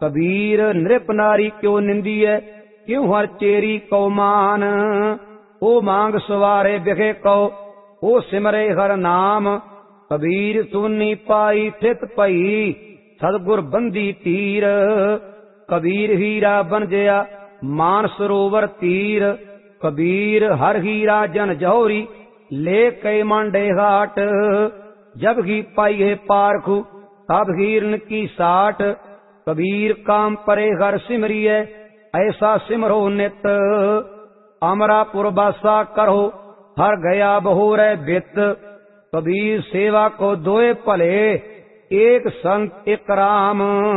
कबीर नृप नारी क्यों निंदिए, क्यों हर चेरी कौ मान। ओ मांग सवारे बिखे कौ, ओ सिमरे हर नाम। कबीर सुनी पाई थित पई, सतगुर बंदी तीर। कबीर हीरा बन गया मान सरोवर तीर। कबीर हर हीरा जन जौहरी, ले कई मांडे घाट। जब ही पाई है पारखू, तब हीरन की साठ। कबीर काम परे हर सिमरिए, ऐसा सिमरो नित। अमरापुर बासा करो, हर गया बहुरे बित। कबीर सेवा को दोए भले, एक संत एक राम।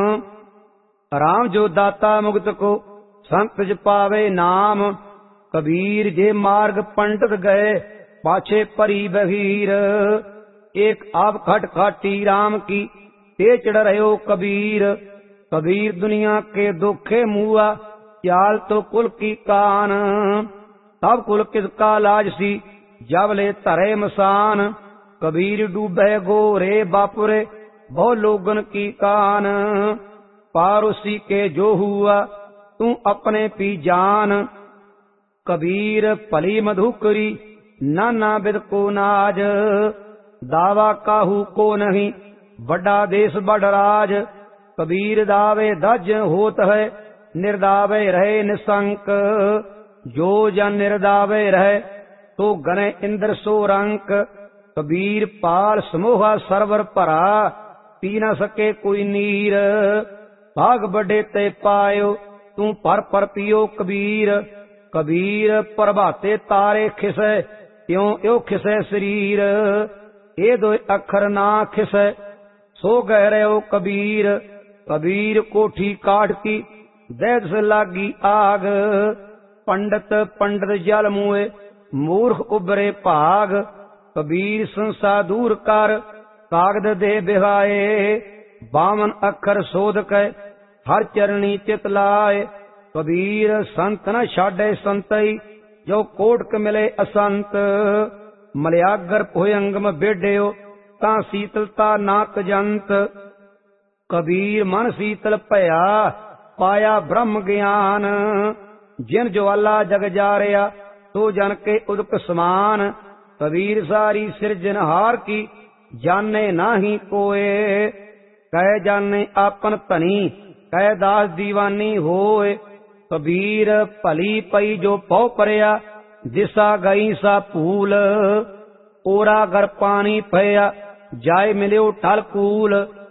राम जो दाता मुक्त को, संत ज पावे नाम। कबीर जे मार्ग पंडित गए, पाछे परी बहीर। एक आप खट खाटी राम की, ते चढ़ रहो कबीर। कबीर दुनिया के दुखे मुआ, चाल तो कुल की कान। तब कुल किसका लाज सी, जब ले धरे मसान। कबीर डूबे गोरे बापुरे, बहु लोगन की कान। पार उसी के जो हुआ, तू अपने पी जान। कबीर भली मधुकरी, नाना बिद को नाज। दावा काहू को नहीं, बड़ा देश बड़ राज। कबीर दावे दज होत है, निर्दावे रहे निशंक। जो जन निर्दावे रहे, तो गने इंद्र सो रंक। कबीर पाल समोहा सरवर भरा, पी न सके कोई नीर। भाग बड़े ते पायो, तू पर पियो कबीर। कबीर प्रभाते तारे खिसे, त्यों यो खिसे शरीर। ये दो अखर ना खिसे, सो गह रहो कबीर। कबीर कोठी काट की, दैद से लागी आग। पंडित पंडित जल मुए, मूर्ख उबरे भाग। कबीर संसा दूर कर, कागद दे बिहाए। 52 अखर शोध कै, हर चरणी चित लाए। कबीर संत न छाडे संतई, जो कोटक मिले असंत। मलयागर भुयंगम बेड्यो, ता शीतलता नाक जंत। कबीर मन शीतल भया, पाया ब्रह्म ज्ञान। जिन ज्वाला जग जारिया, तो जन के उदक समान। कबीर सारी सिरजनहार की, जाने नाही कोय। कह जाने आपन धनी, कह दास दीवानी होए। कबीर भली पई जो पौ परया, दिशा गई सा फूल। ओरा घर पानी पया, जाय मिल्यो ठल कूल।